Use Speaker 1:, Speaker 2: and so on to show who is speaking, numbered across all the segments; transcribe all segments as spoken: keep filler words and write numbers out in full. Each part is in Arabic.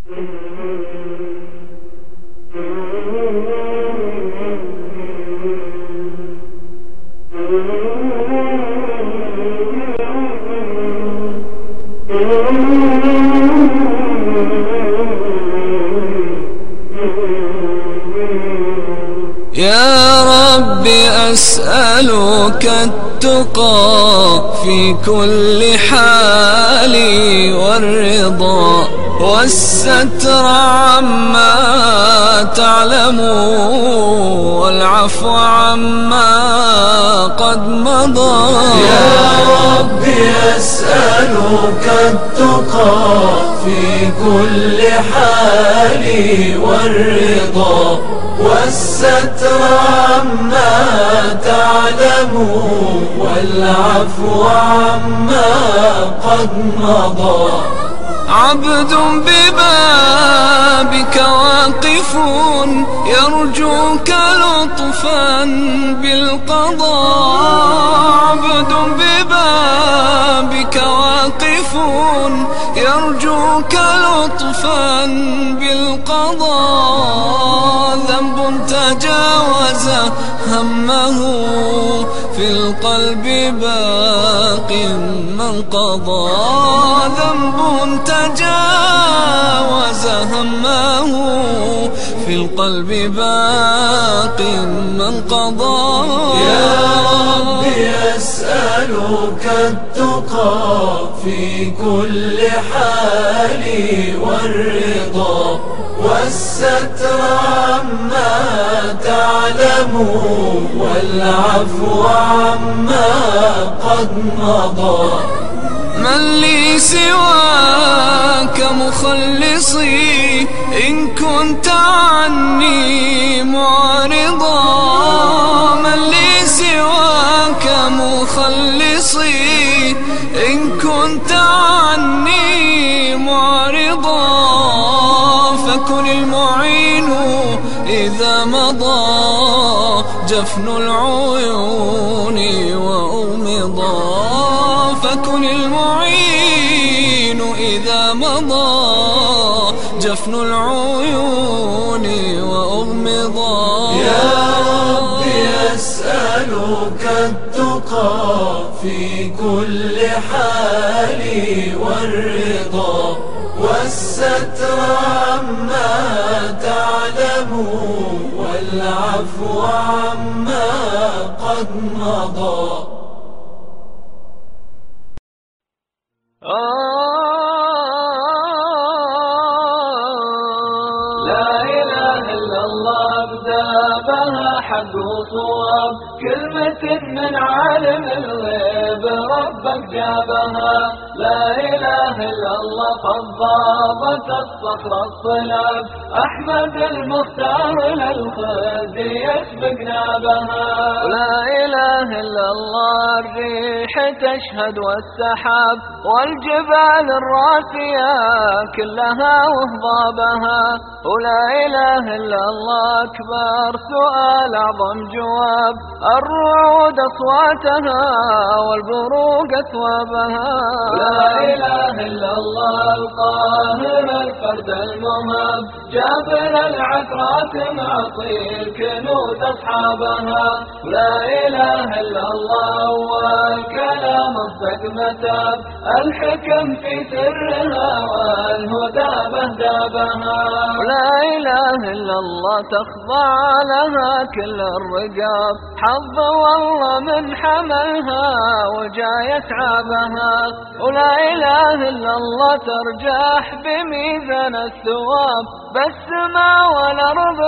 Speaker 1: يا رب أسألك التقى في كل حال والرضا والستر عما تعلم والعفو عما قد مضى.
Speaker 2: يا رب أسألك التقى في كل حال والرضا والستر عما تعلم والعفو عما قد مضى.
Speaker 1: عبد ببابك واقف يرجوك لطفا بالقضاء. عبد ببابك واقف يرجوك لطفا بالقضاء. ذنب تجاوز همه في القلب باق من قضى. ذنب تجاوز همه في القلب باق من قضى.
Speaker 2: يا رب أسألك التقى في كل حال والرضا والستر عما تعلم والعفو عما قد مضى.
Speaker 1: من لي سواك مخلصي إن كنت عني معرضا. من لي سواك مخلصي إن كنت عني معرضا. فكن المعين إذا مضى جفن العيون وأغمضا. فكن المعين إذا مضى جفن العيون وأغمضا.
Speaker 2: يا رب أسألك التقى في كل حال والرضا والستر عما تعلم والعفو عما قد مضى.
Speaker 3: لا إله إلا الله ابدأ بها حق وصواب. كلمة من عالم الغيب ربك جابها. لا إله إلا الله فضابت الصخر الصلاب. أحمد المختار للخلد يسبق نابها.
Speaker 1: لا إله إلا الله الريح تشهد والسحاب والجبال الراسية كلها وهضابها. ولا إله إلا الله أكبر سؤال أعظم جواب. الرعود أصواتها والبروق أثوابها.
Speaker 3: لا إله إلا الله القاهر الفرد المهاب. جابر العثرات معطي الكنوز أصحابها. لا إله إلا الله والكلام الصدق متاب. الحكم في سرها والهدى بهدابها.
Speaker 1: لا إله إلا الله تخضع لها كل الرقاب. حظ والله من حملها وجا يتعابها. ولا إله إلا الله ترجح بميزان الثواب. بالسماء والأرض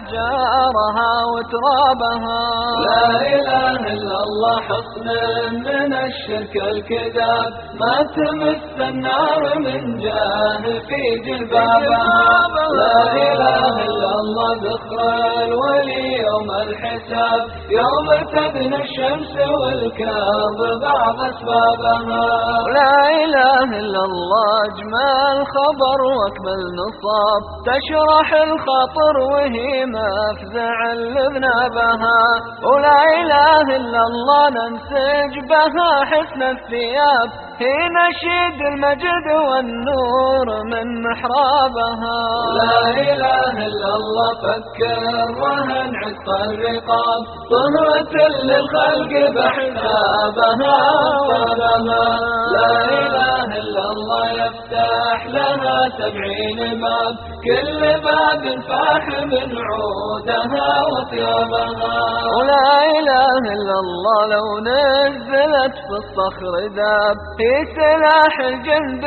Speaker 1: بحجارها وترابها.
Speaker 3: لا إله إلا الله حصن من الشرك الكذاب. ما تمس النار من جاه في جلبابها. لا إله إلا الله ذكر الولي يوم الحساب. يوم تدنى الشمس والكاظ بعض أسبابها.
Speaker 1: لا إله إلا الله أجمل خبر وأكمل نصاب. تشرح الخاطر وهي مفزع لذنابها. ولا إله إلا الله ننسج بها حسن الثياب. هي نشيد المجد والنور من محرابها.
Speaker 3: لا إله إلا الله فكر وهن عتق الرقاب، طهرة للخلق بحسابها وطلبها. لا إله إلا الله يفتح لها سبعين باب، كل باب فاح من عودها وطيابها.
Speaker 1: ولا إله إلا الله لو نزلت في الصخر ذاب، في سلاح الجند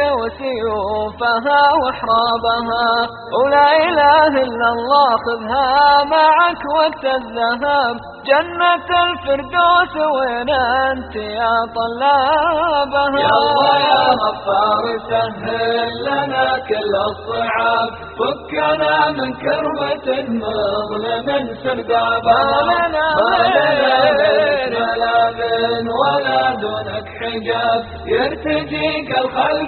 Speaker 1: وسيوفها وحرابها. ولا إله إلا الله خذها معك وقت الذهاب، جنة الفردوس وين أنت يا طلابها.
Speaker 3: يا الله يا غفار سهل لنا كل الصعاب، فكنا من كربة مظلم سردابها. ما لنا من ملاذ ولا دونك حجاب، يرتجيك الخلق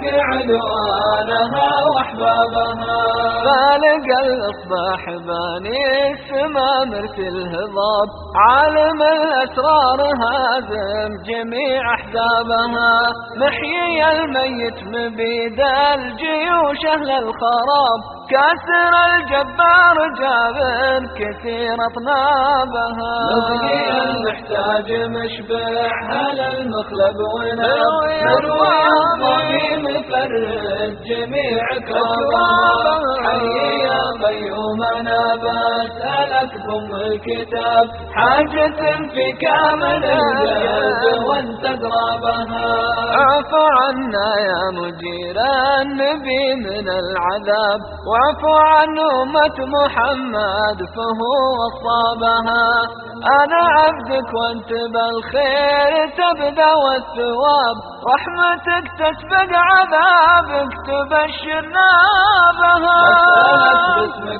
Speaker 3: عدوانها واحبابها.
Speaker 1: فالق الإصباح باني السما مرسي الهضاب، عالم الأسرار هازم جميع أحزابها. محيي الميت مبيد الجيوش أهل الخراب، كاسر الجبار جابر كثير أطنابها.
Speaker 3: نبقي المحتاج مشبع على المخلب وناب، نروي الضميم فرد جميع كربها. حي يا قيوم أنا بسألك ضم الكتاب، حاجة في كامل الجهد وانت قرابها.
Speaker 1: اعفو عنا يا مجير النبي من العذاب، واعفو عن أمة محمد فهو أصابها. أنا عبدك وانت بالخير تبدأ والثواب، رحمتك تسبق عذابك تبشرنا بها.
Speaker 3: أسألك باسمك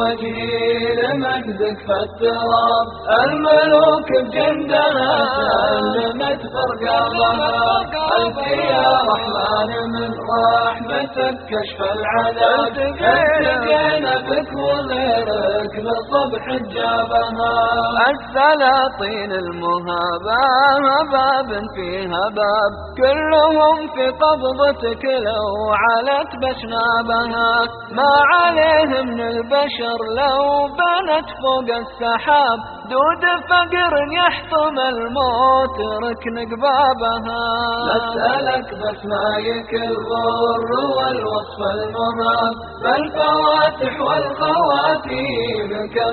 Speaker 3: ووجهي لمجدك فالتراب، الملوك بجندنا سلمت فرقابها. ألقي يا رحمن من رحمتك كشف العذاب، التقينا بك وغيرك نصب حجابها.
Speaker 1: السلاطين المهابة باب فيها باب، كلهم في قبضتك لو علت بشنابها. ما عليه من البشر لو بنت فوق السحاب، دود فقر يحطم الموت ركن قبابها.
Speaker 3: نسألك باسمائك الغر والوصف المهاب، فالفواتح والخواتيم كم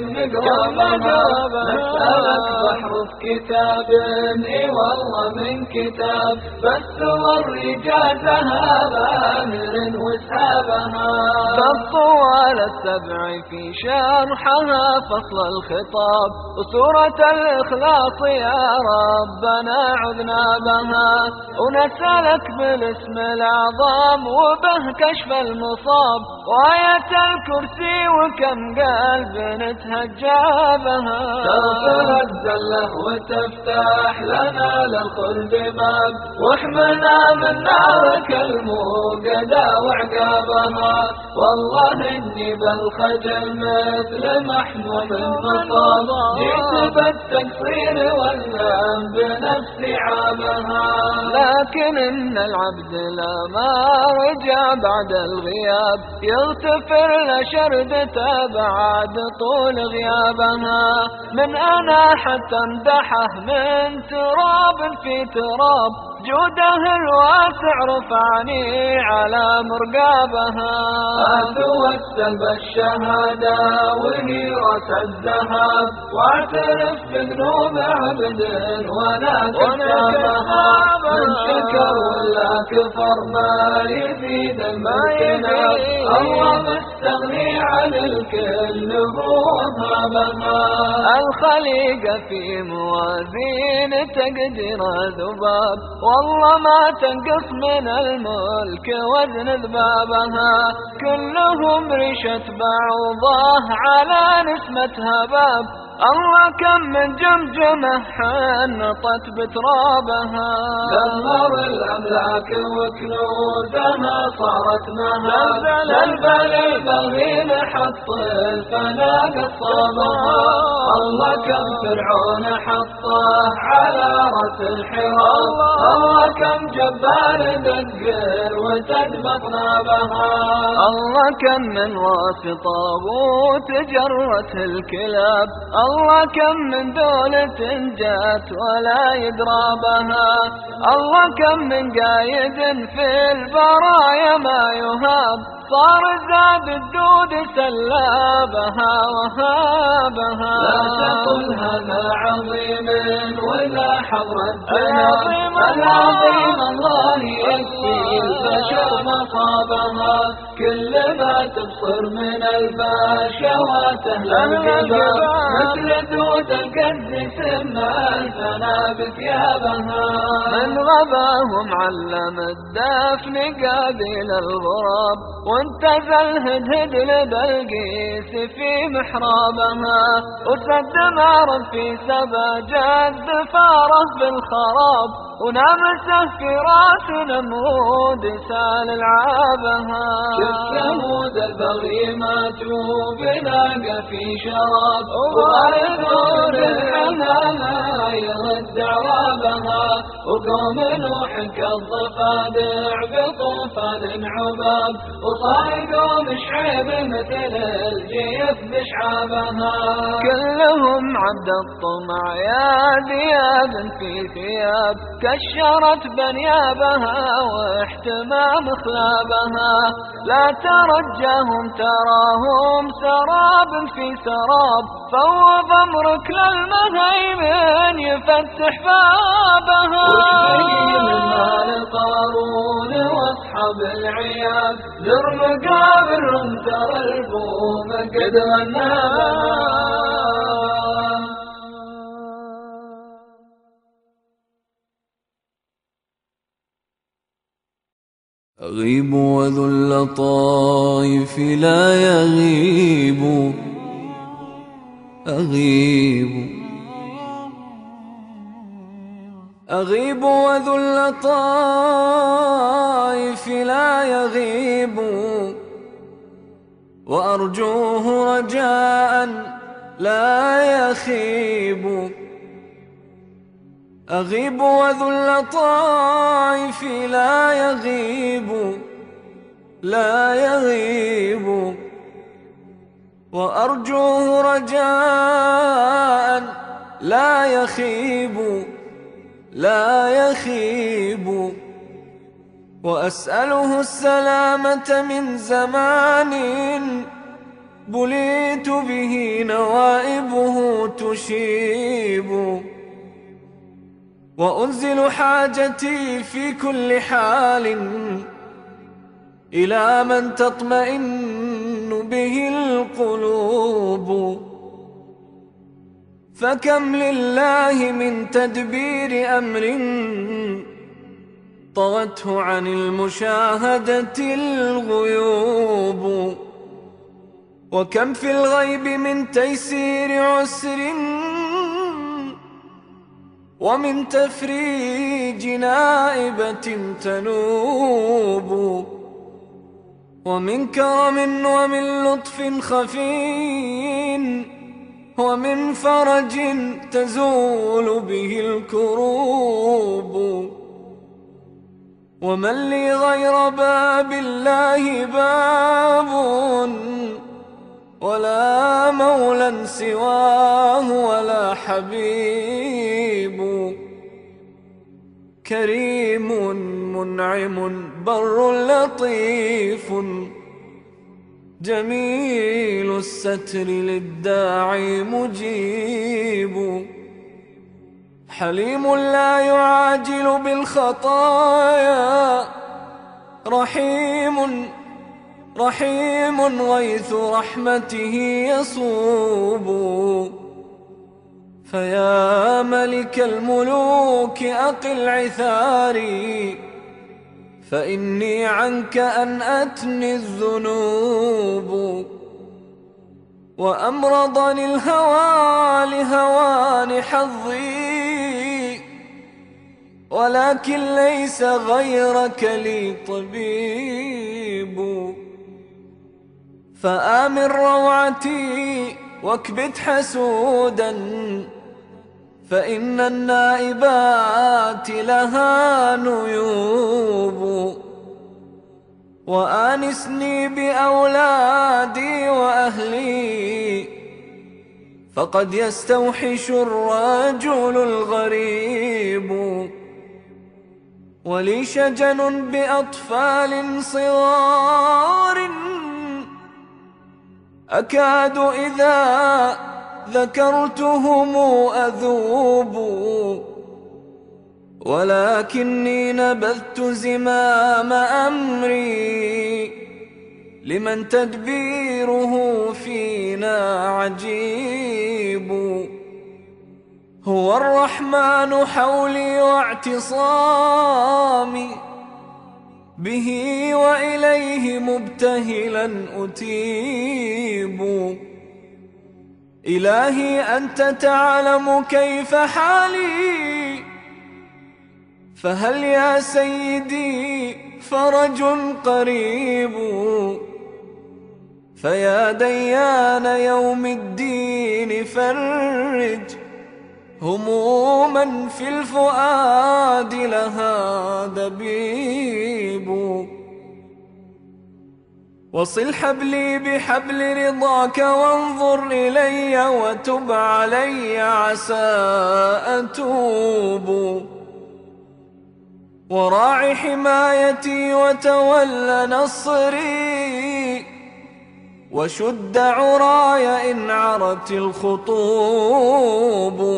Speaker 3: مقربها. نسألك بحر في كتاب اي والله من كتاب، فالسور إجازها بامر وسحابها.
Speaker 1: فالطوال السبع في شرحها فصل الخطاب، وسورة الإخلاص يا ربنا عذنا بها. ونسألك بالاسم الأعظم وبه كشف المصاب، وآية الكرسي وكم قلب نتهجى بها.
Speaker 3: تغفر الزلة وتفتح لنا للخلد باب، واحمنا من نارك الموقدة وعقابها. والله إني بالخجل مثل محموم المصاب، جئت بالتقصير والنام بنفسي عابها.
Speaker 1: لكن إن العبد لما رجع بعد الغياب، يغتفر لشردته بعد طول غيابها. من أنا حتى امدحه من تراب في تراب، جوده الواسع رفعني على مرقابها.
Speaker 3: أتوسل بالشهادة وهي رأس الذهب، واعترف بذنوب عبد ولا كتابها. من شكر ولا كفر ما يزيد المكنات، الله مستغني عن الكل هو وهابها.
Speaker 1: الخليقة في موازين تقدير ذباب، والله ما تنقص من الملك وزن ذبابها. كلهم ريشة بعوضة على نسمة هباب، الله كم من جمجمة حنطت بترابها،
Speaker 3: دمر الأملاك وكنوزها صارت مهاب، زلزل البغي حط الفنا قصابها. الله كم فرعون حطه على رأس الحراب، الله كم جبار دقر وتدبط نابها.
Speaker 1: الله كم من راس طاغوت جرت الكلاب، الله كم من دولة جات ولا يدرى بها. الله كم من قايد في البرايا ما يهاب، صار زاد الدود سلابها وهابها.
Speaker 3: لا تقل هذا عظيم ولا حضر الجناب، العظيم الله يكفي البشر مصابها. كل ما تبصر من البشوات أهل الجبال، مثل دود القد سمى الفنا بثيابها.
Speaker 1: من غباهم علم الدفن قابل الغراب، وانتزى الهدهد لبلقيس في محرابها. وسد مارب في سبا جد فاره بالخراب، ونامسه في راس نمرود سال العابها.
Speaker 3: شفت ثمود البغي ماتوا بناقة في شراب، وغيرون الحمامة يرد عرابها. وقوم نوح كالضفادع بطوفان عباب، وصايدوا مشعب مثل الجيف بشعابها.
Speaker 1: كلهم عبد الطمع يا ذياب في ثياب، كشرت بنيابها واحتمام خلابها. لا ترجاهم تراهم سراب في سراب، فوض امرك للمهيمن يفتح بابها.
Speaker 3: واشفي من مال قارون واصحاب العيال، زر مقابرهم ترى البوم قد غناها.
Speaker 2: أغيب وذو اللطائف لا يغيب، أغيب أغيب وذو اللطائف لا يغيب، وأرجوه رجاء لا يخيب. أغيب وذو اللطائف لا يغيب، لا يغيب، وأرجوه رجاء لا يخيب، لا يخيب. وأسأله السلامة من زمان بليت به نوائبه تشيب، وأنزل حاجتي في كل حال إلى من تطمئن به القلوب. فكم لله من تدبير أمر طوته عن المشاهدة الغيوب، وكم في الغيب من تيسير عسر ومن تفريج نائبة تنوب، ومن كرم ومن لطف خفي ومن فرج تزول به الكروب. ومن لي غير باب الله باب، ولا مولى سواه ولا حبيب. كريم منعم بر لطيف، جميل الستر للداعي مجيب. حليم لا يعاجل بالخطايا، رحيم رحيم غيث رحمته يصوب. فيا ملك الملوك أقل عثاري، فإني عنك أن أتني الذنوب. وأمرضني الهوى لهوان حظي، ولكن ليس غيرك لي طبيب. فآمن روعتي واكبت حسودا، فإن النائبات لها نيوب. وآنسني بأولادي وأهلي، فقد يستوحش الرجل الغريب. ولي شجن بأطفال صغار، أكاد إذا ذكرتهم أذوب. ولكني نبذت زمام أمري، لمن تدبيره فينا عجيب. هو الرحمن حولي واعتصامي، به وإليه مبتهلا أتيب. إلهي أنت تعلم كيف حالي، فهل يا سيدي فرج قريب. فيا ديان يوم الدين فرج هموما في الفؤاد لها دبيب. وصل حبلي بحبل رضاك وانظر إلي وتب علي عسى أتوب. وراع حمايتي وتول نصري، وشد عراي إن عرت الخطوب.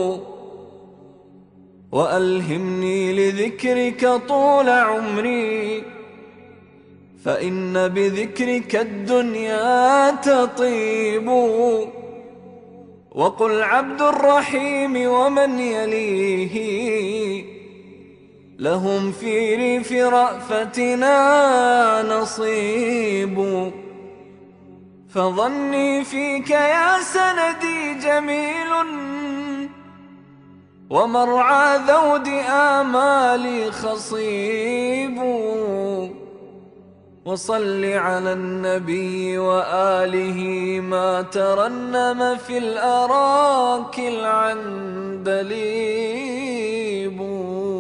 Speaker 2: وألهمني لذكرك طول عمري، فإن بذكرك الدنيا تطيب. وقل عبد الرحيم ومن يليه، لهم في ريف رأفتنا نصيب. فظني فيك يا سندي جميل، ومرعى ذود آمالي خصيب. وصل على النبي وآله ما ترنم في الأراك العندليب.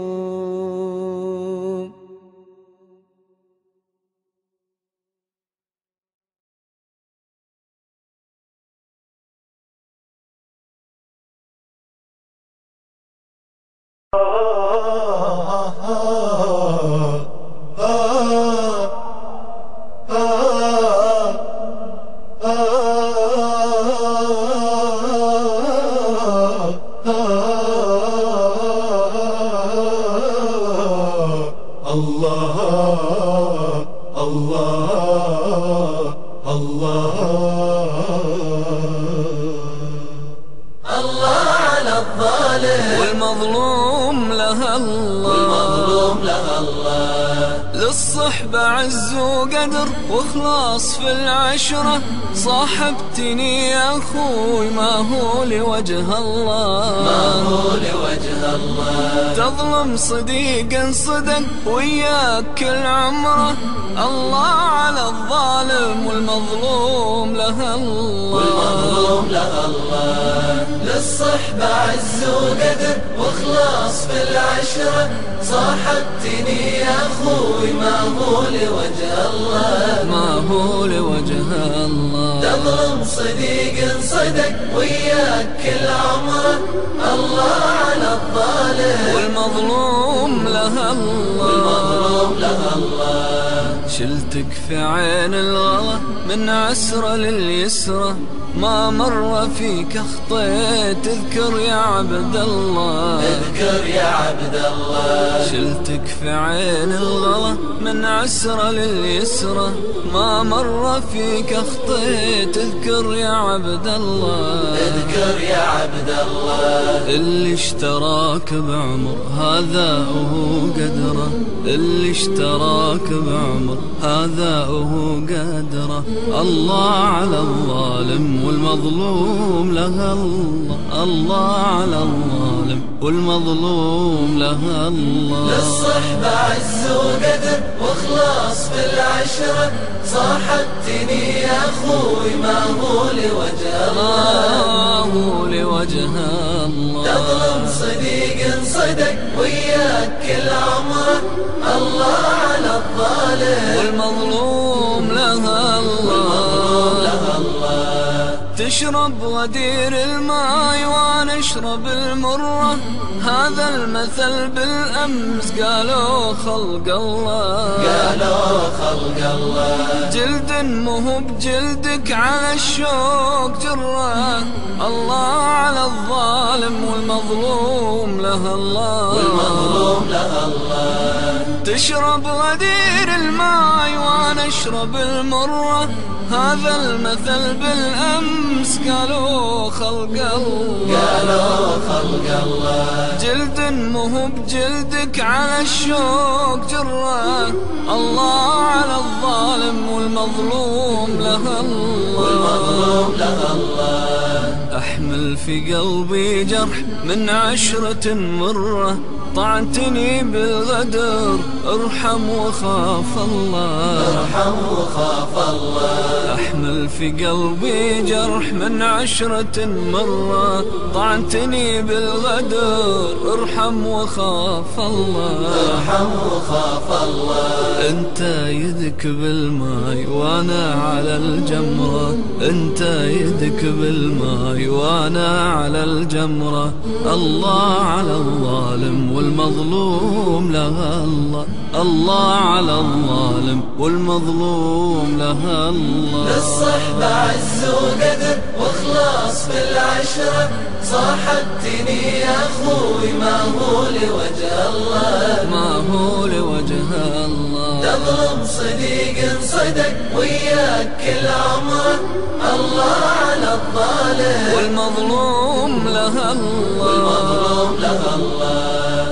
Speaker 2: والمظلوم لها الله،
Speaker 3: والمظلوم لها الله.
Speaker 2: للصحبة عز وقدر وخلاص في العشرة، صاحبتني يا أخوي ما هو لوجه الله،
Speaker 3: ما هو لوجه الله.
Speaker 2: تظلم صديق صدق وياك كل عمره، الله على الظالم والمظلوم لها الله،
Speaker 3: والمظلوم لها الله. للصحبة عز وقدر وخلاص في العشرة، صاحبتني يا أخوي ما هو لوجه الله،
Speaker 2: ما هو لوجه الله.
Speaker 3: تظلم صديق صدق وياك كل عمره، الله على الظالم
Speaker 2: والمظلوم لها الله،
Speaker 3: والمظلوم لها الله.
Speaker 2: شلتك في عين الغلا من عسرة لليسرة، ما مر فيك اخطيت اذكر يا عبد الله،
Speaker 3: اذكر يا عبد الله.
Speaker 2: شلتك في عين الغلا من عسرة لليسرة، ما مر فيك اخطيت اذكر يا عبد الله،
Speaker 3: اذكر يا عبد الله.
Speaker 2: اللي اشتراك بعمر هذا هو قدره، اللي اشتراك بعمر هذا هو قدره. الله على الظالم والمظلوم له الله، الله على الظالم والمظلوم له الله.
Speaker 3: للصحبة عز وقدر واخلاص بالعشرة، صاحبتني يا أخوي ما هو لوجه الله،
Speaker 2: هو لوجه الله.
Speaker 3: تظلم صديق صدق وياك كل عمره، الله على الظالم
Speaker 2: والمظلوم له الله. تشرب غدير الماء وانا اشرب المرة، هذا المثل بالامس قالوا خلق الله،
Speaker 3: قالوا خلق الله.
Speaker 2: جلد مو بجلدك على الشوق جره، الله على الظالم والمظلوم له الله،
Speaker 3: والمظلوم له الله.
Speaker 2: تشرب غدير الماء وانا اشرب المرة، هذا المثل بالامس قالوا خلق الله،
Speaker 3: قالوا خلق الله.
Speaker 2: جلد مو بجلدك على الشوق جره، الله على الظالم والمظلوم له الله،
Speaker 3: والمظلوم له الله.
Speaker 2: احمل في قلبي جرح من عشرة مرة، طعنتني بالغدر ارحم وخاف الله،
Speaker 3: ارحم وخاف الله.
Speaker 2: احمل في قلبي جرح من عشرة مرة، طعنتني بالغدر ارحم وخاف الله،
Speaker 3: ارحم وخاف الله.
Speaker 2: انت يدك بالماي وانا على الجمرة، انت يدك بالماي وانا على الجمرة، الله على الظالم والمظلوم له الله، الله على الظالم والمظلوم له الله.
Speaker 3: للصحبة عز وقدر واخلاص بالعشرة، صاحبتني يا أخوي ما هو لوجه الله،
Speaker 2: ما هو لوجه الله.
Speaker 3: تظلم صديق صدق وياك كل عمره، الله على الظالم
Speaker 2: والمظلوم له الله،
Speaker 3: والمظلوم له الله.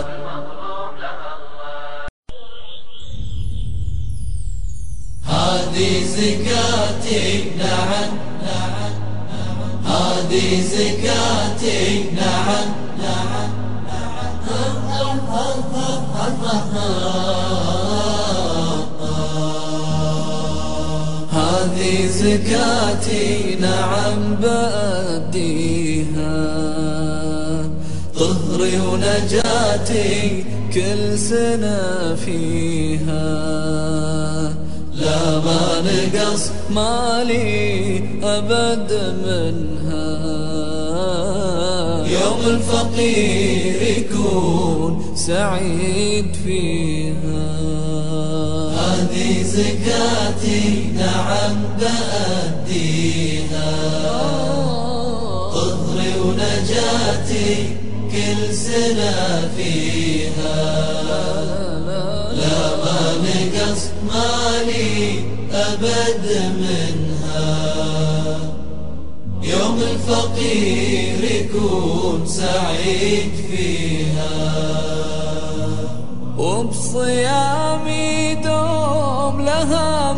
Speaker 3: هذه زكاتي نعم نعم، هذه زكاتي نعم نعم
Speaker 2: هذه زكاتي نعم بأديها، طهري ونجاتي كل سنة فيها، لا ما نقص مالي أبد منها، يوم الفقير يكون سعيد فيها.
Speaker 3: هذه زكاتي نعم بأديها، طهري ونجاتي كل سنة فيها، لا ما نقص مالي أبد منها، يوم الفقير يكون سعيد فيها.
Speaker 2: وبصيامي دوم لها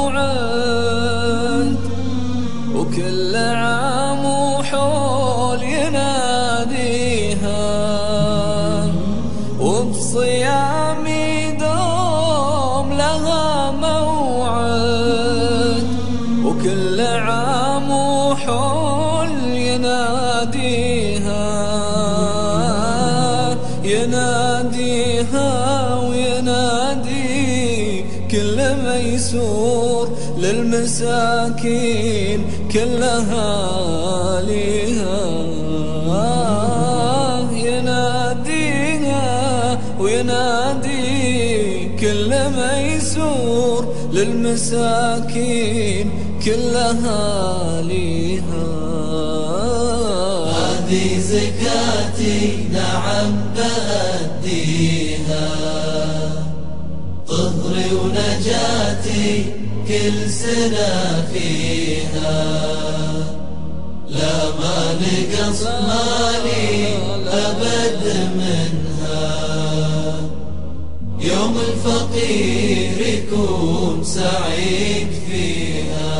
Speaker 2: موعد، وكل عام وحول يناديها، وبصيامي دوم لها موعد، وكل عام وحول يناديها، يناديها وينادي كل ميسور للمساكين كلها ليها، يناديها وينادي كل ميسور للمساكين كلها ليها.
Speaker 3: هذه زكاتي نعم بأديها، طهري ونجاتي كل سنة فيها، لا ما نقص مالي أبد منها، يوم الفقير يكون سعيد فيها.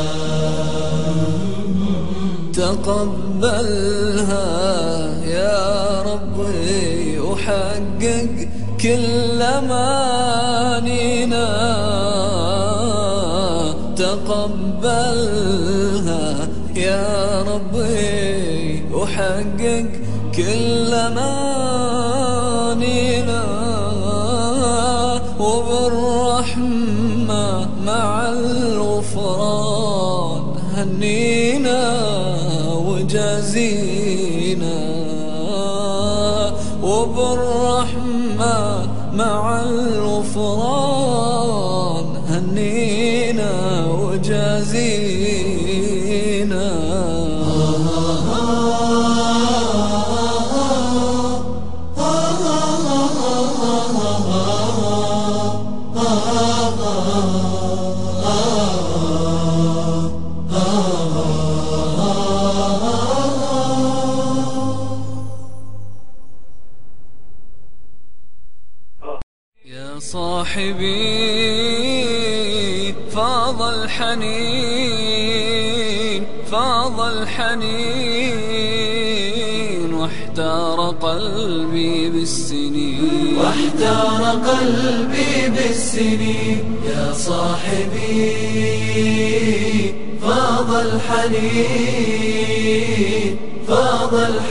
Speaker 2: تقبلها يا ربي وحقق كل أمانينا، تقبلها يا ربي وحقق كل أمانينا، وبالرحمة مع الغفران هنينا وجازينا، وبالرحمة مع الغفران هنينا وجازينا. يا صاحبي فاض الحنين، فاض الحنين واحتار قلبي بالسنين،
Speaker 3: واحتار قلبي بالسنين. يا صاحبي فاض الحنين، فاض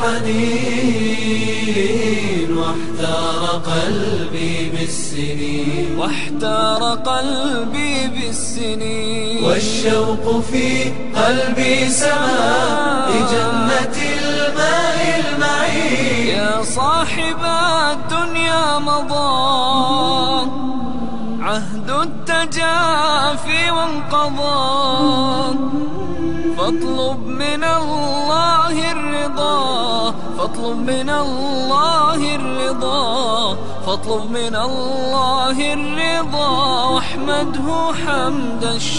Speaker 3: الحنين واحتار قلبي بالسنين،
Speaker 2: واحتار قلبي بالسنين.
Speaker 3: والشوق في قلبي سما لجنة الماء المعين.
Speaker 2: يا صاحب الدنيا مضى عهد التجافي وانقضى، فاطلب من الله الرضا، فاطلب من الله الرضا، فاطلب من الله الرضا، واحمده حمد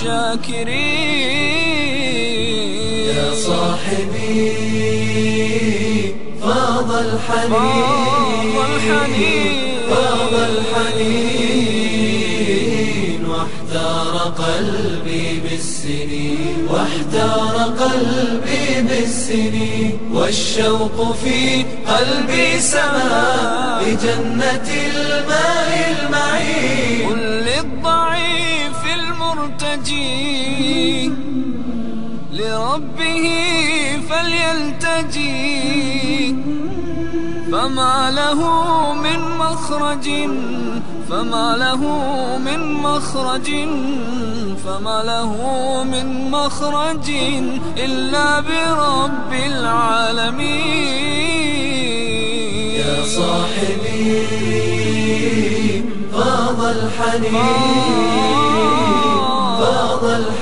Speaker 2: الشاكرين.
Speaker 3: يا صاحبي فاض الحنين، فاض الحنين واحتار قلبي بالسنين، واحتار قلبي بالسنين. والشوق في قلبي سما لجنة الماء المعين.
Speaker 2: قل للضعيف المرتجي لربه فليلتجي، فما له من مخرج، فما له من مخرج، فما له من مخرج إلا برب العالمين.
Speaker 3: يا صاحبي فاض الحنين، فاض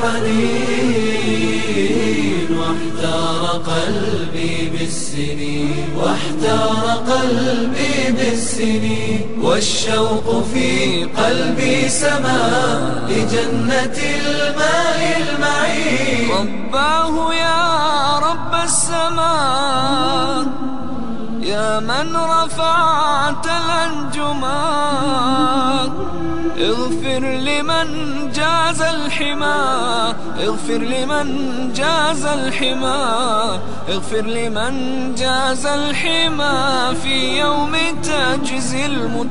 Speaker 3: الحنين واحتار قلبي بالسنين، واحتار قلبي بالسنين. والشوق في قلبي سما لجنة الماء المعين.
Speaker 2: رباه يا رب السماء يا من رفعت الأنجما، اغفر لمن جاز الحما، اغفر لمن جاز الحما، اغفر لمن جاز الحما في يوم تجزي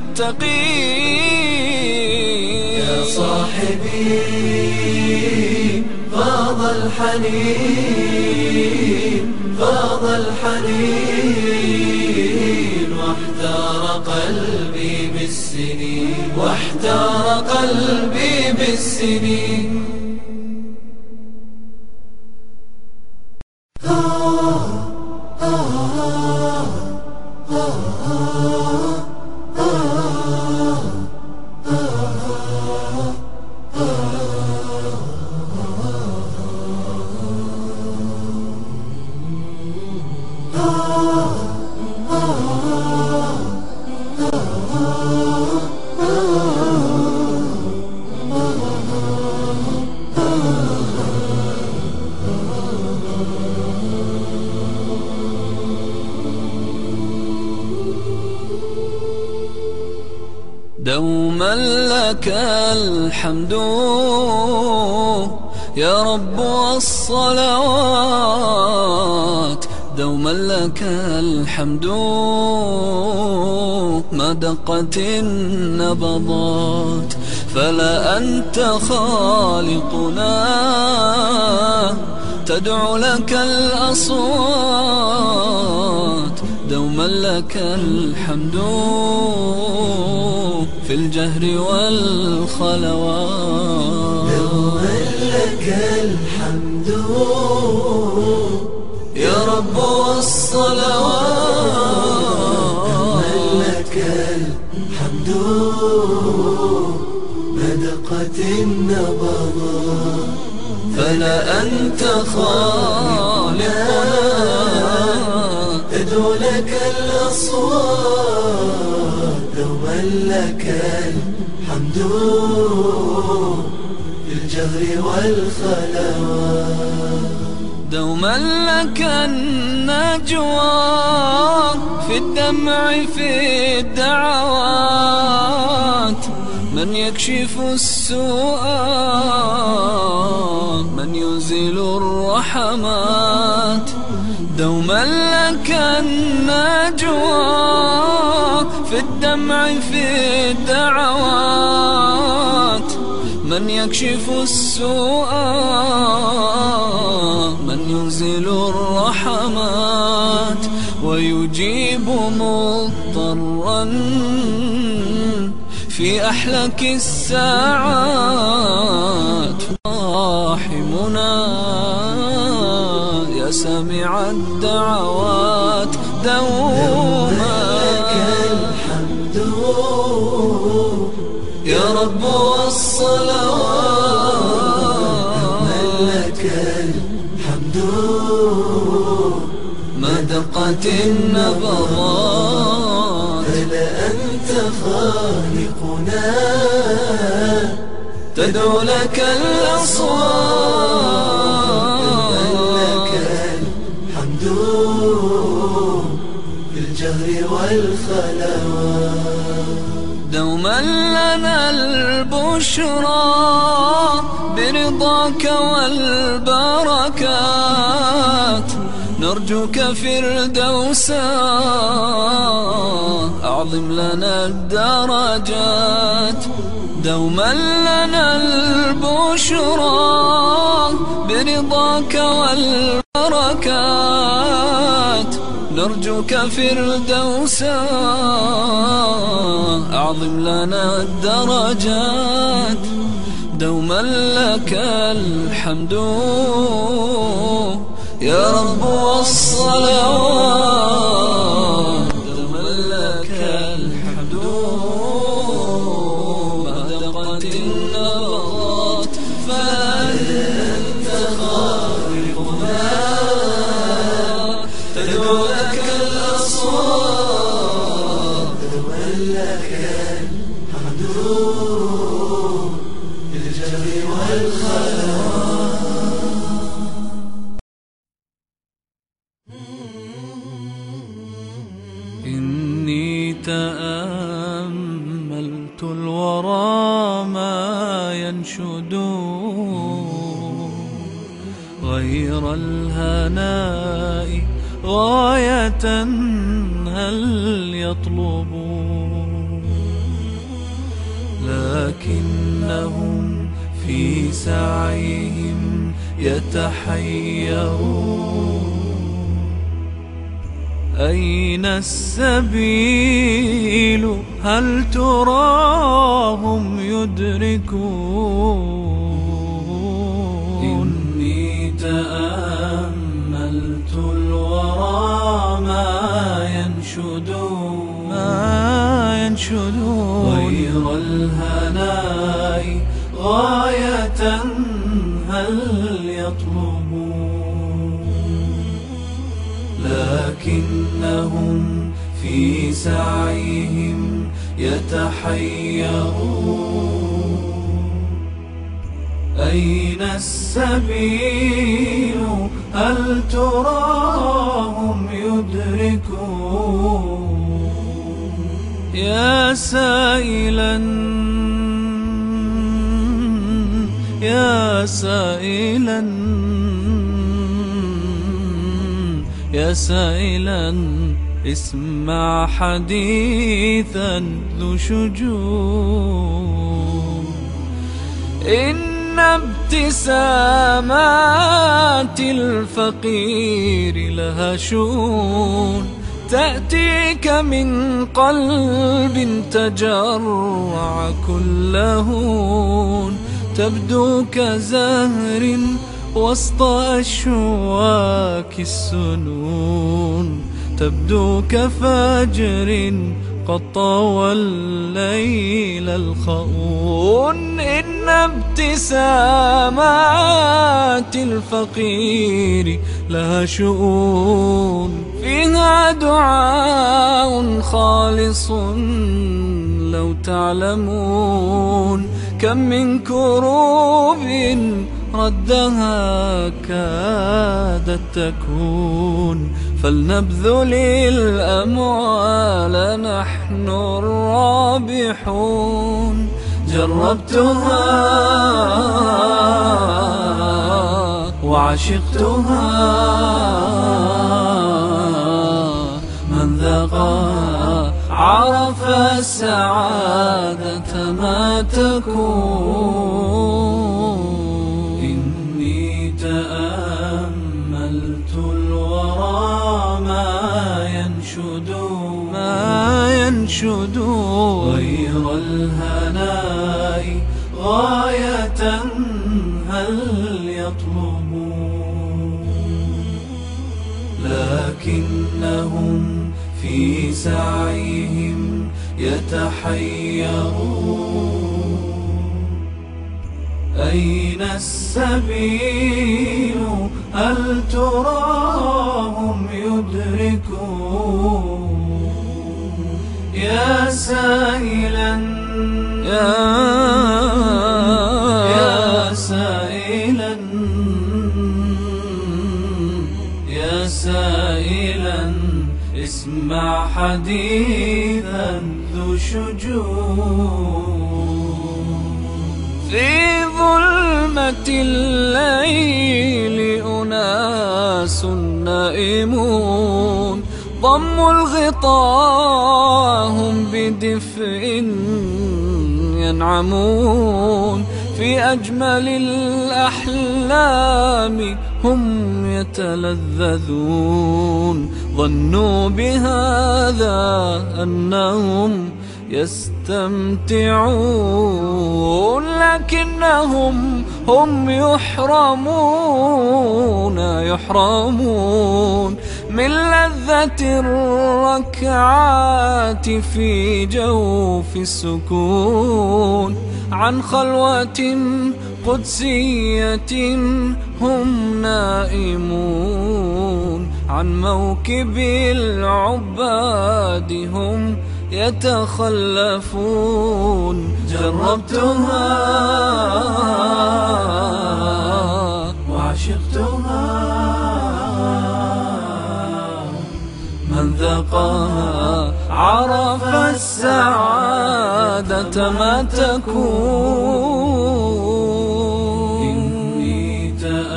Speaker 2: المتقين.
Speaker 3: يا صاحبي فاض الحنين، فاض الحنين واحتار قلبي بالسنين، واحتار قلبي بالسنين.
Speaker 2: دوما لك الحمد يا رب والصلوات، دوما لك الحمد ما دقت النبضات. فلا أنت خالقنا تدعو لك الأصوات، دوما لك الحمد في الجهر والخلوات.
Speaker 3: دوما لك الحمد يا رب والصلوات، دوما لك الحمد ما دقت النبضات. فلا أنت خالقنا تدعو لك الأصوات، دوما لك الحمد في الجهر والخلوات.
Speaker 2: دوما لك النجوى في الدمع في الدعوات، من يكشف السوء من يزيل الرحمات. دوما لك النجوى في الدمع في الدعوات، من يكشف السوء من يزيل الرحمات، ويجيب مضطرا في أحلك الساعات. راحمنا يا سامع الدعوات، دوما
Speaker 3: لك الحمد
Speaker 2: يا رب والصلوات،
Speaker 3: دوما لك الحمد
Speaker 2: ما دقت النبضات.
Speaker 3: فلا أنت خالقنا
Speaker 2: تدعو لك الأصوات،
Speaker 3: دوما لك الحمد في الجهر والخلوات.
Speaker 2: دوما لنا البشرى برضاك والبركات، نرجوك فردوسا أعظم لنا الدرجات. دوما لنا البشرى برضاك والبركات، نرجوك فردوسا أعظم لنا الدرجات. دوما لك الحمد يا رب والصلوات، دوما لك الحمد ما دقت النبضات. فأنت خالقنا تدعو لك الأصوات،
Speaker 3: دوما لك الحمد في الجهر والخلوات.
Speaker 2: إني تأملت الورى ما ينشد غير الهناء غاية هل يطلب، لكنهم في سعيهم يتحيرون. أين السبيل هل تراهم يدركون؟ إني تأملت الورى ما ينشدون ما ينشدون غير الهناء غاية هل يطلبون، لكنهم في سعيهم يتحيرون. أين السبيل هل تراهم يدركون؟ يا سائلا يا سائلا يا سائلا اسمع حديثا ذو شجون. إن ابتسامات الفقير لها شؤون تأتيك من قلب تجرع كل هون، تبدو كزهر وسط أشواك السنون، تبدو كفجر قد طوى الليل الخؤون. إن ابتسامات الفقير لها شؤون فيها دعاء خالص لو تعلمون، كم من كروب ردها كادت تكون. فلنبذل الأموال نحن الرابحون. جربتها وعشقتها، من ذاقها عرف السعادة ما تكون. إني تأملت الورى ما ينشد ما ينشد غير الهناء غاية هل يطلبون، لكنهم في سعيهم يتحيرون. أين السبيل هل تراهم يدركون. يا سائلا يا يا سائلا يا سائلا اسمع حديثا ذو شجون. في ظلمة الليل أناس نائمون، ضموا الغطاء هم بدفء ينعمون. في أجمل الأحلام هم يتلذذون، ظنوا بهذا أنهم يستمتعون، لكنهم هم يحرمون يحرمون من لذة الركعات في جوف السكون. عن خلوة قدسية هم نائمون، عن موكب العباد هم يتخلفون. جربتها وعشقتها، من ذاقها عرف السعادة ما تكون. إني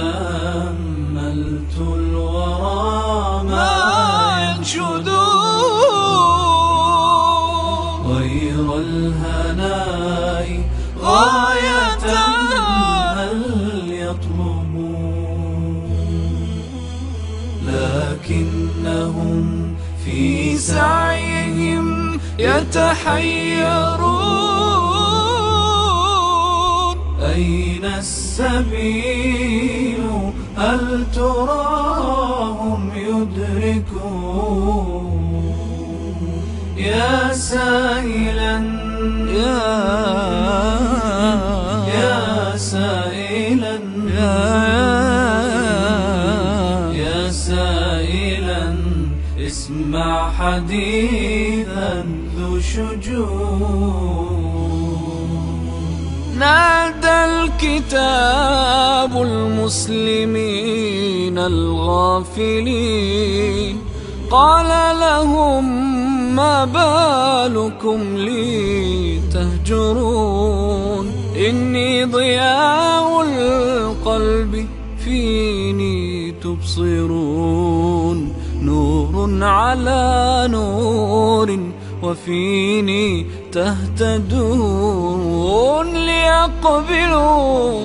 Speaker 2: تأملت الورى ما ينشد غير الهناء غاية هل يطلبون، لكنهم في سعيهم يتحيرون. أين السبيل هل تراهم يدركون. يا سائلا يا يا سائلا يا سائلا اسمع حديثا ذو شجون. نادى الكتاب المسلمين الغافلين، قال لهم ما بالكم لي تهجرون. إني ضياء القلب فيني تبصرون، نور على نور وفيني تهتدون. ليقبلوا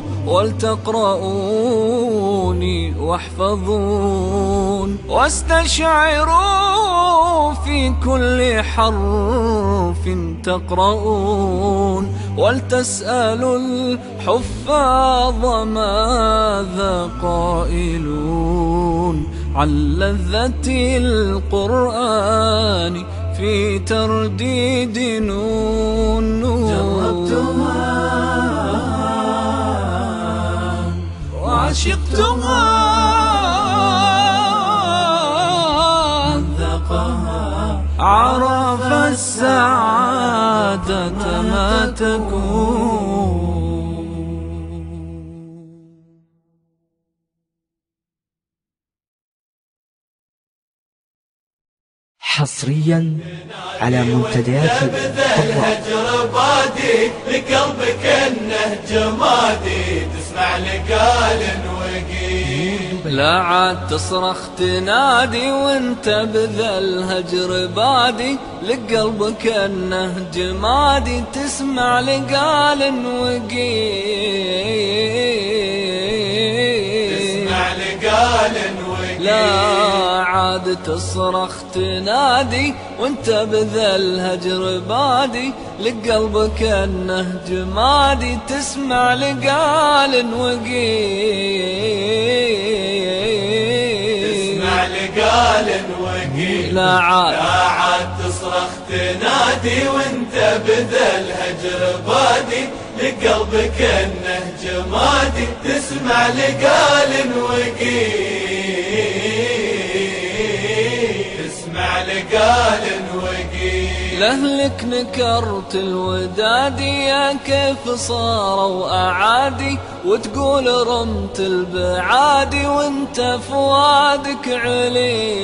Speaker 2: ولتقرؤوني واحفظون، واستشعروا في كل حرف تقرؤون، ولتسألوا الحفاظ ماذا قائلون عن لذة القرآن في ترديد نون.
Speaker 3: جربتها
Speaker 2: وعشقتها،
Speaker 3: من ذاقها
Speaker 2: عرف السعادة ما تكون.
Speaker 4: حصريا على منتديات
Speaker 3: الهجر بادي لقلبك انه جمادي، تسمع لقال وقيل
Speaker 2: لا عاد تصرخ تنادي وانت بذا الهجر بادي، لقلبك انه جمادي تسمع لقال وقيل،
Speaker 3: تسمع لقال وقيل.
Speaker 2: لا عاد تصرخ تنادي وانت بذا الهجر بادي، لقلبك انه جمادي تسمع لقال وقيل،
Speaker 3: تسمع لقال وقيل.
Speaker 2: لا عاد
Speaker 3: لا عاد تصرخ تنادي وانت بذا الهجر بادي، لقلبك انه جمادي تسمع لقال وقيل، تسمع لقال وقيل.
Speaker 2: لأهلك نكرت الودادي يا كيف صاروا أعادي، وتقول رمت البعادي وانت فؤادك علي،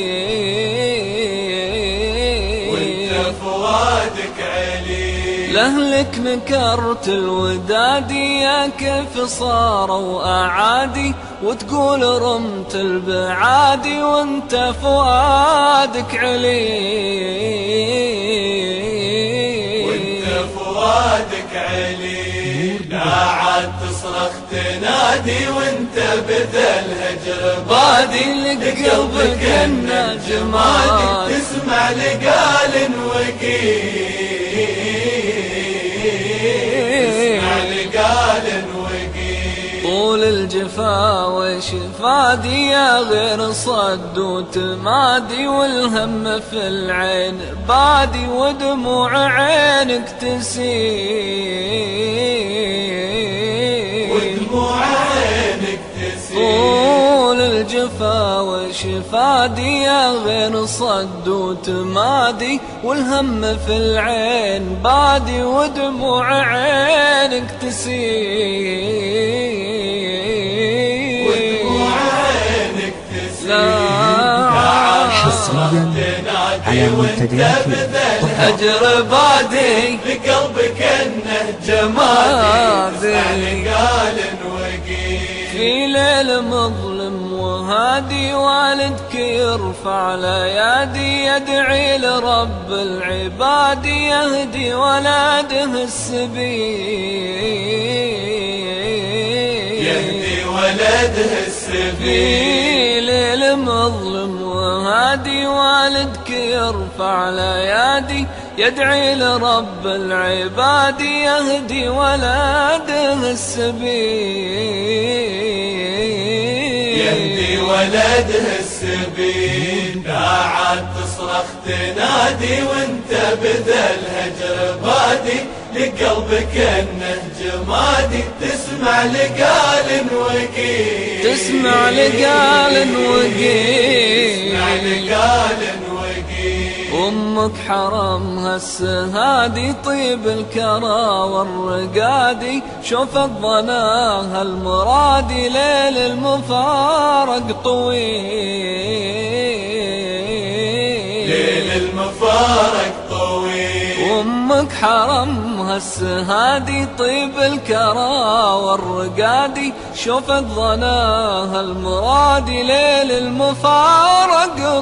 Speaker 3: وانت فؤادك علي.
Speaker 2: لأهلك نكرت الودادي يا كيف صاروا أعادي، وتقول رمت البعادي وانت فؤادك علي،
Speaker 3: وانت فؤادك علي. لا عاد تصرخ تنادي وانت بذا الهجر بادي، لقلبك انه جمادي تسمع لقال وقيل، تسمع لقال وقيل.
Speaker 2: طول الجفا وشفادي يا غير صد وتمادي، والهم في العين بادي ودموع عينك تسيل،
Speaker 3: ودموع عينك تسيل.
Speaker 2: طول الجفا وشفادي يا غير صد وتمادي، والهم في العين بادي ودموع عينك تسيل،
Speaker 3: ودموع عينك تسيل.
Speaker 4: حصريا على منتديات
Speaker 2: الهجر بادي،
Speaker 3: لقلبك انه جمادي تسمع لقال وقيل.
Speaker 2: في ليل مظلم وهادي والدك يرفع الايادي، يدعي لرب العباد يهدي ولده السبيل،
Speaker 3: يهدي ولده السبيل.
Speaker 2: في ليل مظلم وهادي والدك يرفع الايادي، يدعي لرب العباد يهدي ولده السبيل،
Speaker 3: يهدي ولده السبيل. لا عاد تصرخ تنادي وانت بذا الهجر بادي، لقلبك انه جمادي تسمع لقال وقيل،
Speaker 2: تسمع لقال وقيل،
Speaker 3: تسمع لقال وقيل.
Speaker 2: أمك حرمها السهادي طيب الكرى والرقادي، شوفت ظناها المرادي ليل المفارق طويل،
Speaker 3: ليل المفارق طويل.
Speaker 2: أمك حرمها السهادي طيب الكرى والرقادي شوفت ظناها المرادي ليل المفارق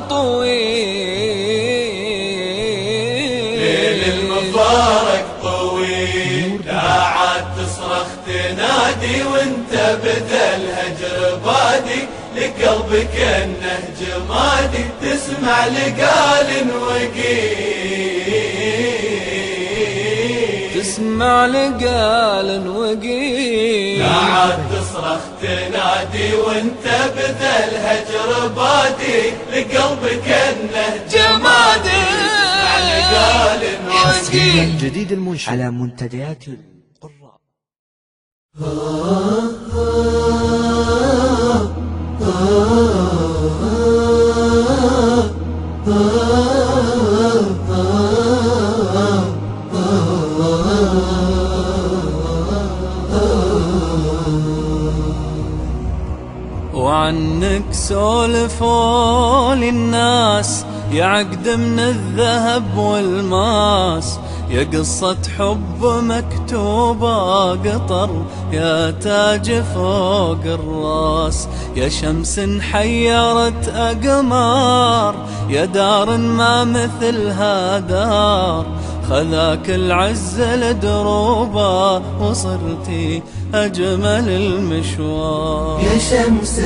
Speaker 2: طويل
Speaker 3: ليل المفارق طويل لا عاد تصرخ تنادي وانت بدا الهجر بادي لقلبك انه جمادي تسمع لقال وقيل
Speaker 2: تسمع لقال وقيل
Speaker 3: لا عاد تصرخ تنادي وانت بدا الهجر بادي لقلبك انه جمادي تسمع لقال
Speaker 4: حصريا
Speaker 3: وقيل
Speaker 4: جديد المنشد على منتديات القراء.
Speaker 2: وعنك سولفوا للناس يا عقد من الذهب والماس، يا قصة حب مكتوبة قطر، يا تاج فوق الراس، يا شمس حيرت أقمار، يا دار ما مثلها دار، خذاك العز لدروبه وصرتي أجمل المشوار.
Speaker 5: يا شمس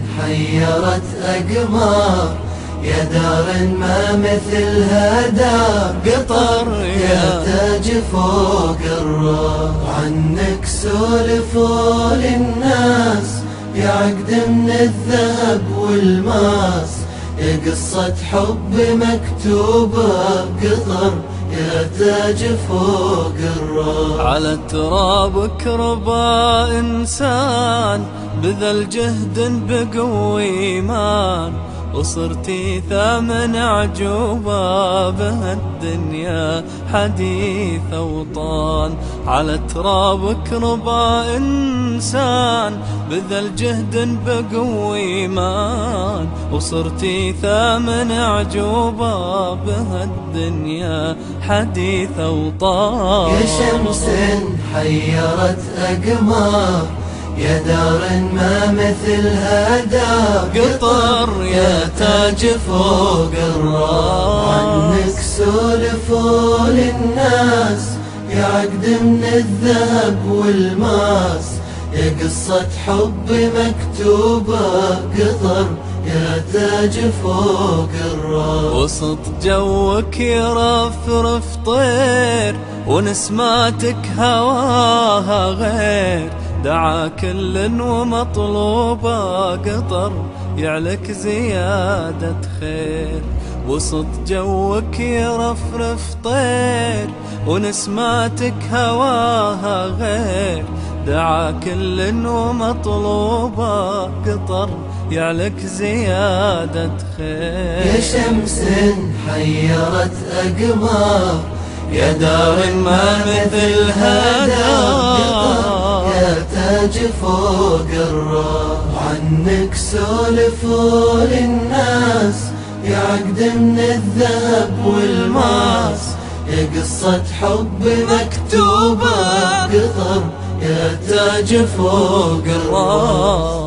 Speaker 5: حيرت أقمار، يا دار ما مثلها دار قطر، يا تاج فوق الراس. عنك سولفوا للناس يا عقد من الذهب والماس، يا قصة حب مكتوبة بقطر، يا تاج فوق الراس.
Speaker 2: على ترابك ربا إنسان بذل جهد بقوي إيمان، وصرتي ثامن عجوبة بهالدنيا حديث أوطان. على ترابك ربا إنسان بذل جهد بقوي إيمان، وصرتي ثامن عجوبة بهالدنيا حديث أوطان.
Speaker 5: يا شمس حيرت أقمار، يا دار ما مثلها دار
Speaker 2: قطر، يا تاج فوق الراس.
Speaker 5: عنك سولفوا للناس يا عقد من الذهب والماس، يا قصة حب مكتوبة قطر، يا تاج فوق الراس.
Speaker 2: وسط جوك يرفرف طير، ونسماتك هواها غير، دعا كل ومطلوبة قطر، يعلك زيادة خير. وسط جوك يرفرف طير، ونسماتك هواها غير، دعا كل ومطلوبة قطر، يعلك زيادة خير.
Speaker 5: يا شمس حيرت أقمار،
Speaker 2: يا دار ما مثلها دار،
Speaker 5: يا تاج فوق الراس. عنك سولفوا للناس يا عقد من الذهب والماس، يا قصة حب مكتوبة بقطر، يا تاج فوق الراس.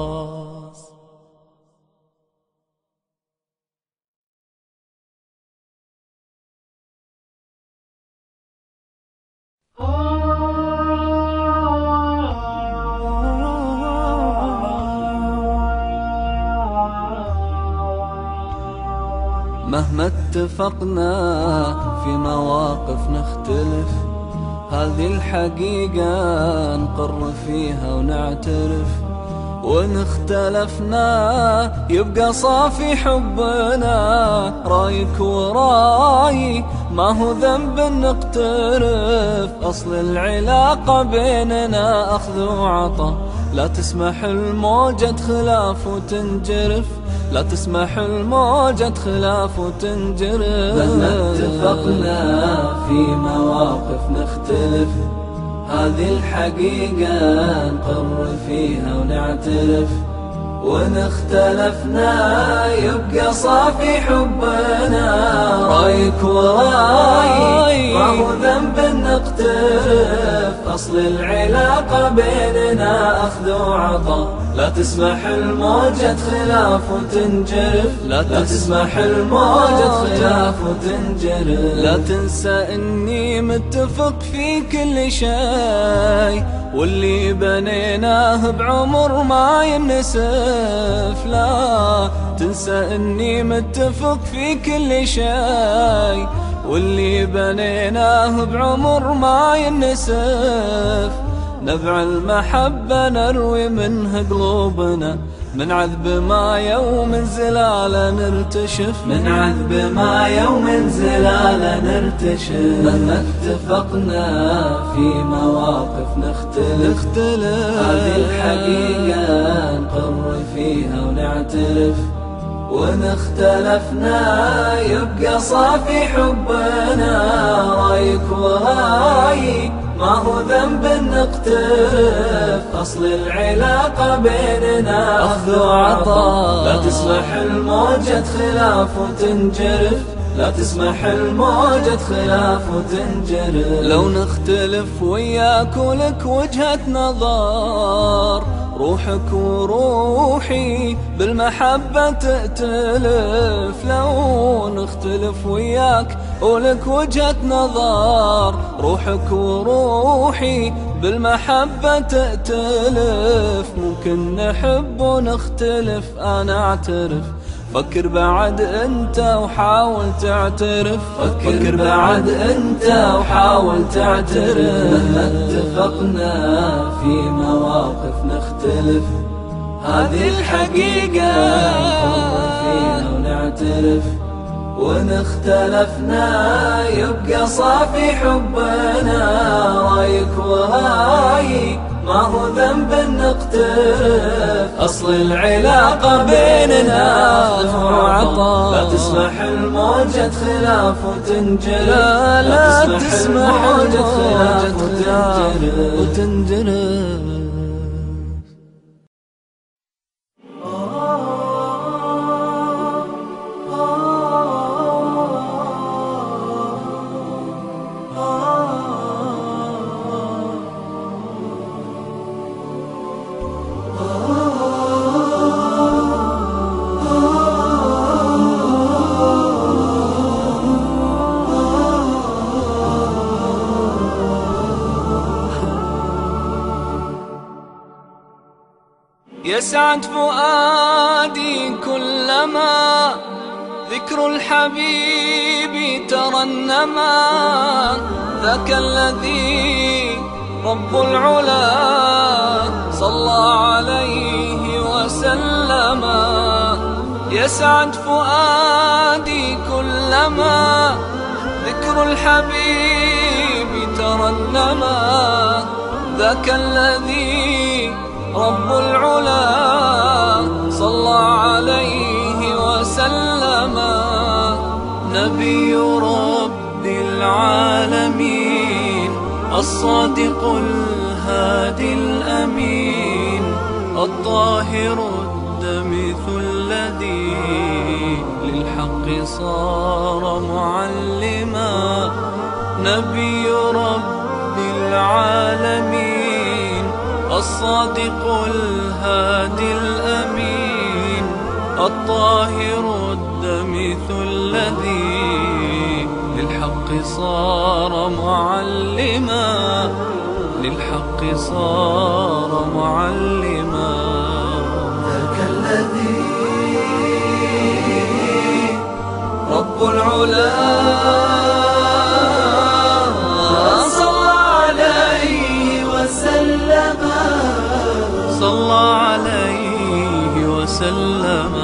Speaker 2: مهما اتفقنا في مواقف نختلف، هذه الحقيقة نقر فيها ونعترف. وإن اختلفنا يبقى صافي حبنا، رايك وراي ما هو ذنب نقترف. أصل العلاقة بيننا أخذ وعطا، لا تسمح الموجة خلاف وتنجرف، لا تسمح الموجة خلاف وتنجرف. مهما اتفقنا في مواقف نختلف، هذه الحقيقة نقر فيها ونعترف. وإن اختلفنا يبقى صافي حبنا. رايك وراي ما هو ذنب نقترف، أصل العلاقة بيننا أخذ وعطاء. لا تسمح الموجة خلاف وتنجرف، لا تسمح الموجة خلاف وتنجرف. لا تنسى إني متفق في كل شيء، واللي بنيناه بعمر ما ينسف. لا تنسى إني متفق في كل شيء، واللي بنيناه بعمر ما ينسف. نبع المحبة نروي منه قلوبنا، من عذب ما يوم زلالة نرتشف، من عذب ما يوم زلالة نرتشف. مهما اتفقنا في مواقف نختلف، نختلف هذه الحقيقة نقر فيها ونعترف. وإن اختلفنا يبقى صافي حبنا. رايك وراي ما هو ذنب نقترف، أصل العلاقة بيننا أخذ وعطاء. لا تسمح الموجة خلاف وتنجرف، لا تسمح الموجة خلاف وتنجرف. لو نختلف وياك ولك وجهة نظر، روحك وروحي بالمحبة تأتلف. لو نختلف وياك ولك وجهة نظر، روحك وروحي بالمحبة تأتلف. ممكن نحب ونختلف أنا أعترف، فكر بعد انت وحاول تعترف، فكر بعد انت وحاول تعترف. مهما اتفقنا في مواقف نختلف، هذه الحقيقة نقر فيها ونعترف. وإن اختلفنا يبقى صافي حبنا. رايك وراي ما هو ذنب نقترف، أصل العلاقة بيننا أخذ وعطاء. لا تسمح الموجة خلاف وتنجرف، لا لا تسمح الموجة خلاف وتنجرف. يسعد فؤادي كلما ذكر الحبيب ترنما. ذاك الذي رب العلا صلى عليه وسلم. يسعد فؤادي كلما ذكر الحبيب ترنما. ذاك الذي رب العلا صلى عليه وسلم. نبي رب العالمين الصادق الهادي الأمين الطاهر الدمث الذي للحق صار معلما. نبي رب العالمين الصادق الهادي الأمين الطاهر الدمث الذي للحق صار معلما، للحق صار معلما.
Speaker 5: ذاك الذي
Speaker 2: رب العلا صلى عليه وسلم.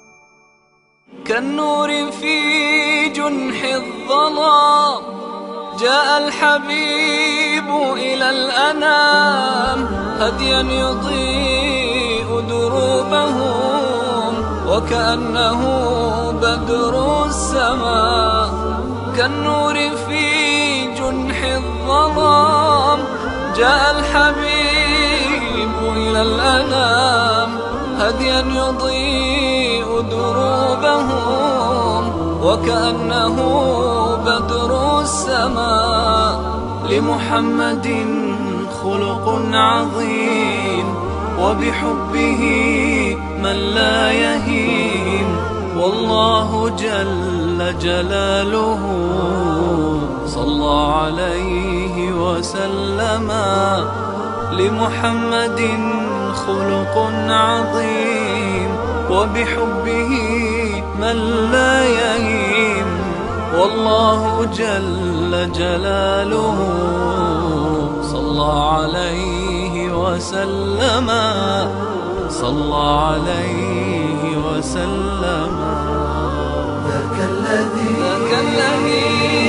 Speaker 2: كالنور في جنح الظلام جاء الحبيب إلى الأنام هديا يضيء دروبهم، وكأنه بدر السماء كالنور في جنح الظلام. جاء الحبيب إلى الأنام هديا يضيء دروبهم، وكأنه بدر السماء. لمحمد خلق عظيم، وبحبه من لا يهيم، والله جل جلاله صلى عليه وسلم. لمحمد خلق عظيم، وبحبه من لا يهيم، والله جل جلاله صلى عليه وسلم، صلى عليه وسلم.
Speaker 5: ذاك الذي
Speaker 2: ذاك الذي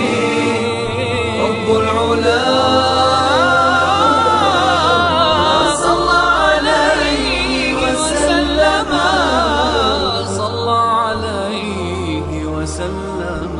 Speaker 2: رب العلا صلى عليه وسلم، صلى عليه وسلم.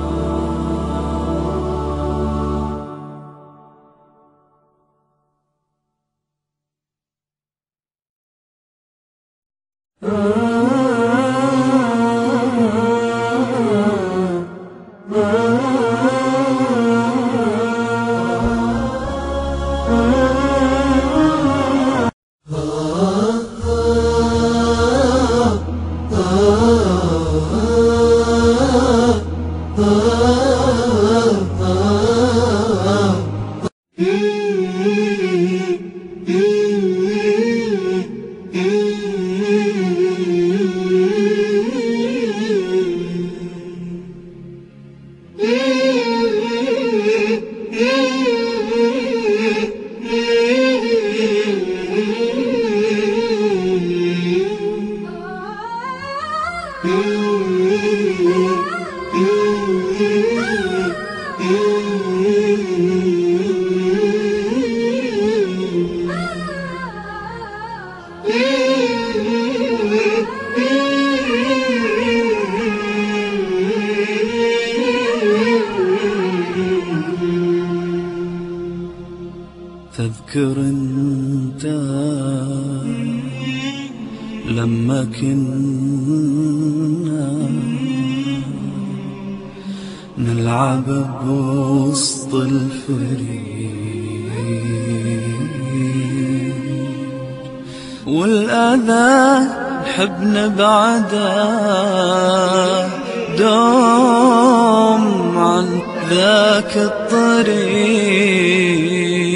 Speaker 2: تذكر انت لما كنا نلعب بوسط الفريق، والأذى نحب نبعده دوم عن ذاك الطريق.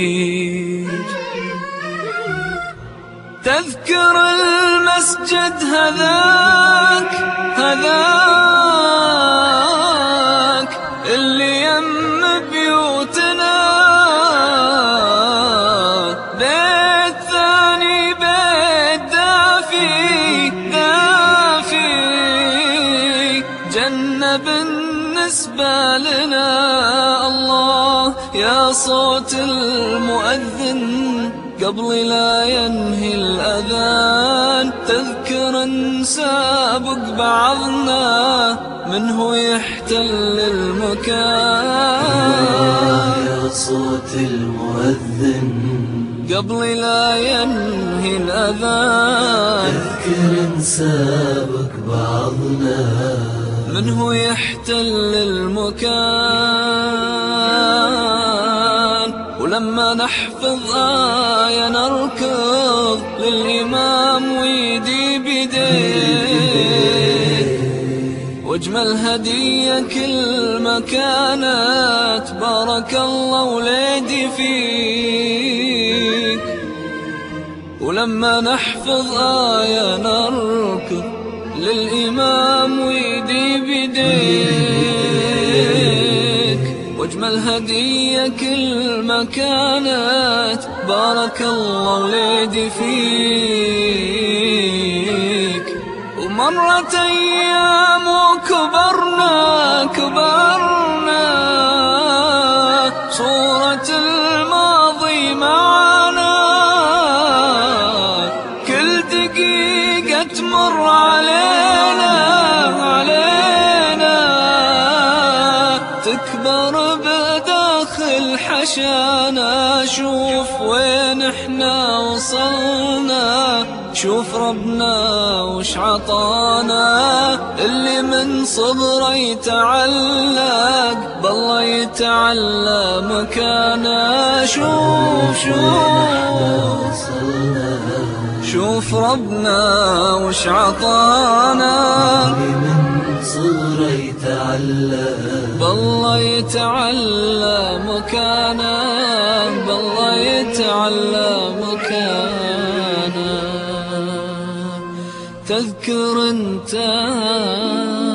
Speaker 2: تذكر المسجد هذاك هذاك اللي يم بيوتنا، بيت ثاني بيت دافي دافي، جنة بالنسبة لنا. الله يا صوت المؤذن قبل لا ينهي الأذان، تذكر نسابق بعضنا منه يحتل المكان.
Speaker 5: يا صوت المؤذن
Speaker 2: قبل لا ينهي الأذان،
Speaker 5: تذكر نسابق بعضنا
Speaker 2: منه يحتل المكان. ولما نحفظ آية نركض للإمام ويدي بيديه، واجمل هدية كل ما كانت بارك الله وليدي فيك. ولما نحفظ آية نركض للإمام ويدي بيديك، واجمل هدية كل ما كانت بارك الله وليدي فيك. ومرت أيام وكبرنا كبرنا صورة الماضي معانا، كل دقيقة تمر علينا علينا تكبر بداخل حشانا. شوف وين احنا وصلنا، شوف ربنا وش عطانا. اللي من صغره يتعلق بالله يتعلى مكانه. شوف شوف شوف ربنا وش عطانا.
Speaker 5: اللي من صغره يتعلق
Speaker 2: بالله يتعلى مكانه، بالله يتعلى مكانه. تذكر انت